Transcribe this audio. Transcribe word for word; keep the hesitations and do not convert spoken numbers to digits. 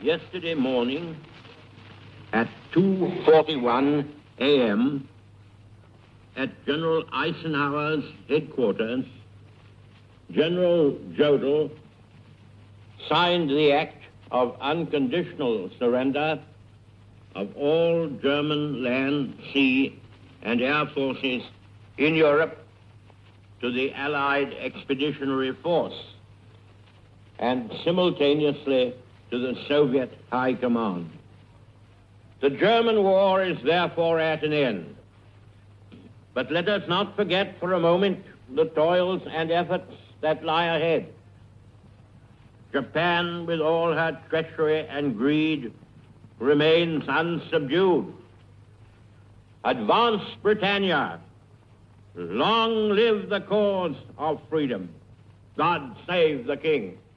Yesterday morning at two forty-one a m at General Eisenhower's headquarters, General Jodl signed the act of unconditional surrender of all German land, sea, and air forces in Europe to the Allied Expeditionary Force and simultaneously to the Soviet High Command. The German war is therefore at an end. But let us not forget for a moment the toils and efforts that lie ahead. Japan, with all her treachery and greed, remains unsubdued. Advance, Britannia! Long live the cause of freedom. God save the King.